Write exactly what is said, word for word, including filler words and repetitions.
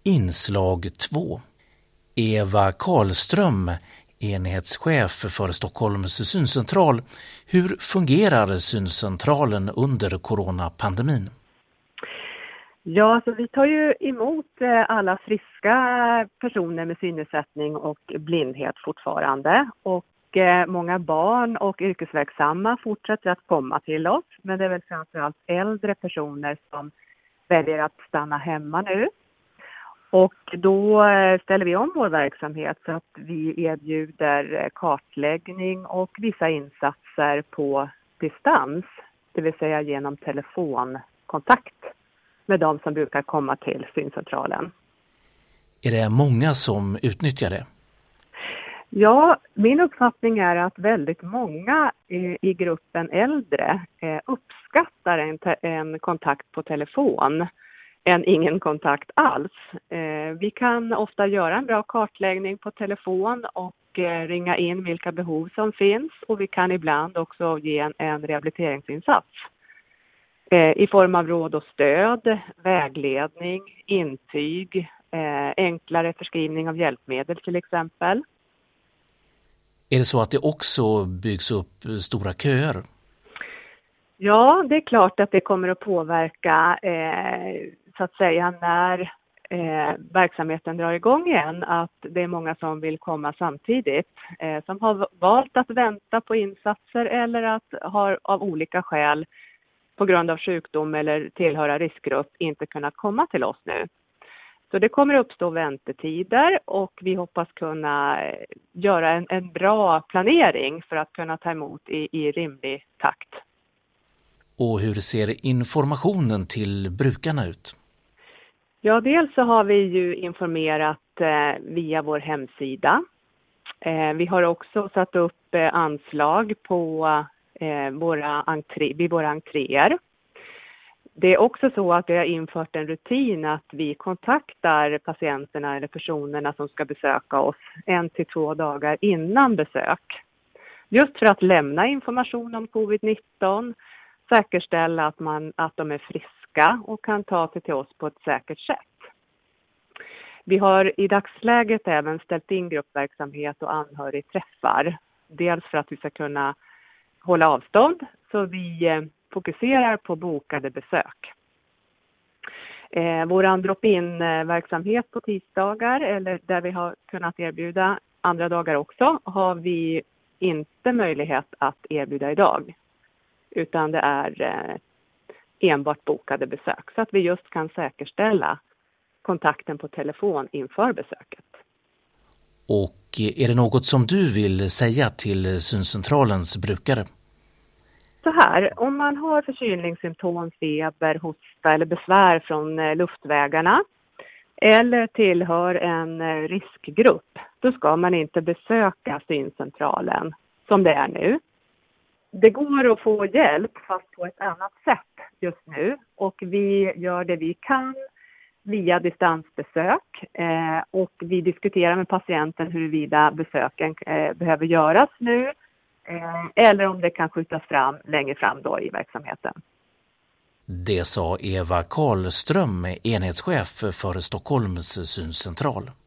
Inslag två. Eva Karlström, enhetschef för Stockholms syncentral. Hur fungerar syncentralen under coronapandemin? Ja, så vi tar ju emot alla friska personer med synnedsättning och blindhet fortfarande. Och många barn och yrkesverksamma fortsätter att komma till oss. Men det är väl framförallt äldre personer som väljer att stanna hemma nu. Och då ställer vi om vår verksamhet så att vi erbjuder kartläggning och vissa insatser på distans. Det vill säga genom telefonkontakt med de som brukar komma till syncentralen. Är det många som utnyttjar det? Ja, min uppfattning är att väldigt många i gruppen äldre uppskattar en, te- en kontakt på telefon än ingen kontakt alls. Vi kan ofta göra en bra kartläggning på telefon och ringa in vilka behov som finns, och vi kan ibland också ge en, en rehabiliteringsinsats i form av råd och stöd, vägledning, intyg, enklare förskrivning av hjälpmedel till exempel. Är det så att det också byggs upp stora köer? Ja, det är klart att det kommer att påverka eh, så att säga när eh, verksamheten drar igång igen, att det är många som vill komma samtidigt, eh, som har valt att vänta på insatser eller att har av olika skäl på grund av sjukdom eller tillhöra riskgrupp inte kunnat komma till oss nu. Så det kommer uppstå väntetider, och vi hoppas kunna göra en, en bra planering för att kunna ta emot i, i rimlig takt. Och hur ser informationen till brukarna ut? Ja, dels så har vi ju informerat eh, via vår hemsida. Eh, vi har också satt upp eh, anslag på eh, våra entré, vid våra entréer. Det är också så att vi har infört en rutin att vi kontaktar patienterna eller personerna som ska besöka oss en till två dagar innan besök. Just för att lämna information om covid nitton, säkerställa att, man, att de är friska och kan ta sig till oss på ett säkert sätt. Vi har i dagsläget även ställt in gruppverksamhet och anhörigträffar. Dels för att vi ska kunna hålla avstånd, så vi fokuserar på bokade besök. Eh, vår drop-in-verksamhet på tisdagar, eller där vi har kunnat erbjuda andra dagar också, har vi inte möjlighet att erbjuda idag. Utan det är eh, enbart bokade besök, så att vi just kan säkerställa kontakten på telefon inför besöket. Och är det något som du vill säga till syncentralens brukare? Så här, om man har förkylningssymptom, feber, hosta eller besvär från luftvägarna eller tillhör en riskgrupp, då ska man inte besöka syncentralen som det är nu. Det går att få hjälp fast på ett annat sätt just nu, och vi gör det vi kan via distansbesök eh, och vi diskuterar med patienten huruvida besöken eh, behöver göras nu eh, eller om det kan skjutas fram längre fram då i verksamheten. Det sa Eva Karlström, enhetschef för Stockholms syncentral.